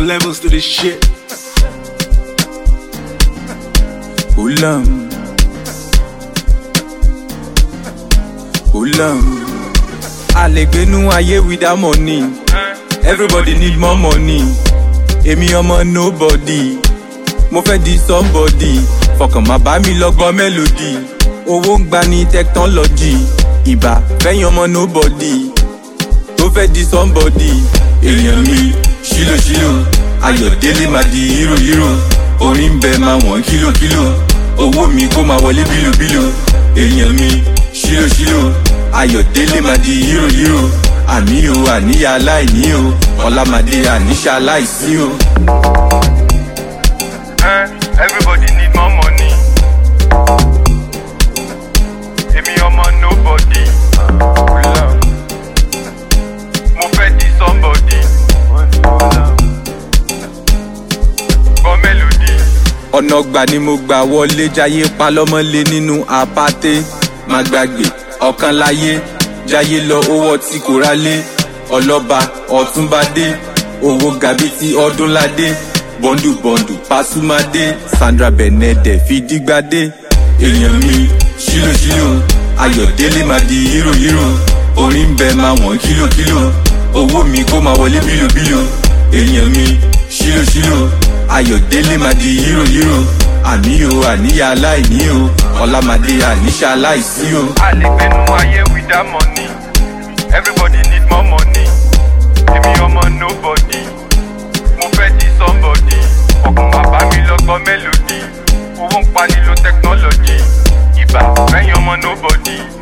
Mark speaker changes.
Speaker 1: levels to this shit.
Speaker 2: Ulam. A lè gbénú ayé without money. Everybody need more money. Èmi ọmọ nobody. Mo fẹ́ di somebody. Fọkàn má bá mi lọ́gbọ́n melody. Owó ń gba ní technology. Ìbá fẹ́yìn ọmọ nobody. Tó fẹ́ di somebody. Èèyàn mi ṣílòṣílò. Ayọ̀délé máa di hero. Orin ń bẹ máa wọ̀n kílòkílò. Owó mi kó máa wọlé bílòbílò. Èèyàn mi ṣílòṣílò. Ayọ̀délé máa di hero. Àní o àníyá aláìní o. Ọlámádé àníṣà aláìsí o.
Speaker 3: Everybody need more money. Èmi ọmọ nobody. Mo fẹ́ di somebody. Gbọ́ melody.
Speaker 2: Ọ̀nà ọgbà ni mo gbà wọlé jayé palọ́mọ́lé nínú àpáté. Má gbàgbé ọ̀kan láyé jayé lọ owó tí kò rálé. Ọlọ́ba ọ̀túnbádé owó gàbí ti ọdúnládé. Bọ́ndù Pasumade Sandra Benede Fìdígbádé. Èèyàn mi ṣílòṣílò. Ayọ̀délé máa di hero. Orin ń bẹ máa wọ̀n kílòkílò. Owó mi kó máa wọlé bílòbílò. Èèyàn mi ṣílòṣílò. Ayọ̀délé máa di hero. Àní o àníyá aláìní o. Ọlámádé àníṣà aláìsí o.
Speaker 3: A lè gbénú ayé without money. Everybody need more money. Èmi ọmọ nobody. Mo fẹ́ di somebody. Ọkàn má bá mi lọ́gbọ́n melody. Owó ń pa nílò technology. Ìbá fẹ́yìn ọmọ nobody.